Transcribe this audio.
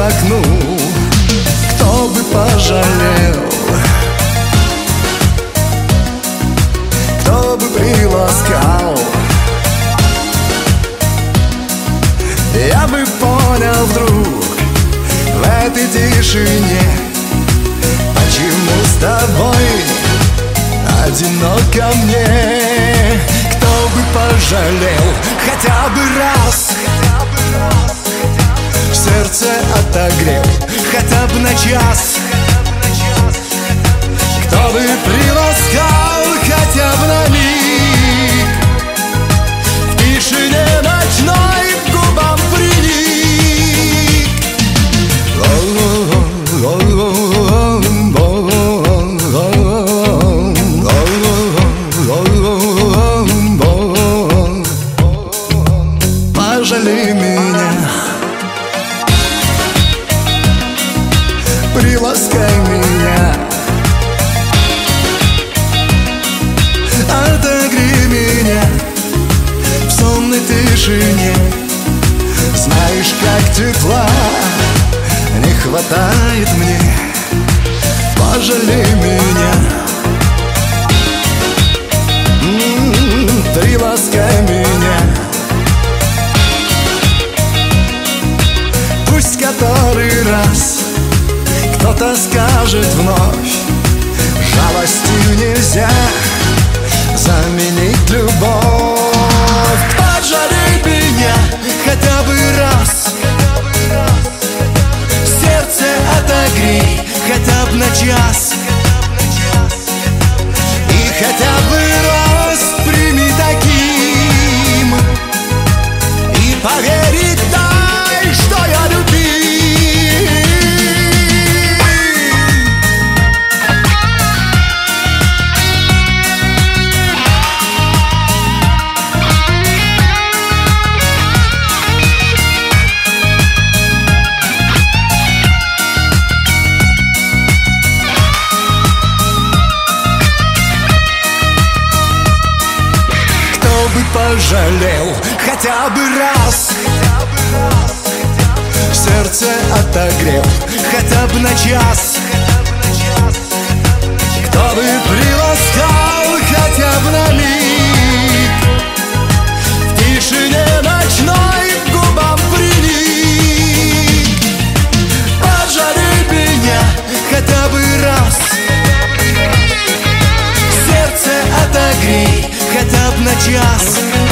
окну. Кто бы пожалел, кто бы приласкал, я бы понял вдруг в этой тишине, почему с тобой одиноко мне. Кто бы пожалел хотя бы раз, сердце отогрел хотя бы на час. Кто бы приласкал хотя бы на миг, в тишине ночной к губам приник. Пожалей меня, приласкай меня, отогрей меня в сонной тишине. Знаешь, как тепла не хватает мне. Пожалей меня, приласкай меня. Пусть который раз кто-то скажет вновь: жалостью нельзя заменить любовь. Пожалей меня хотя бы раз, сердце отогрей хотя бы на час. И хотя бы раз прими таким, и поверить дай, что я любим. Пожалел хотя бы раз, сердце отогрел хотя бы на час. Кто бы приласкал хотя бы на миг, в тишине ночной к губам приник. Пожалей меня хотя бы раз, сердце отогрей хотя бы на час.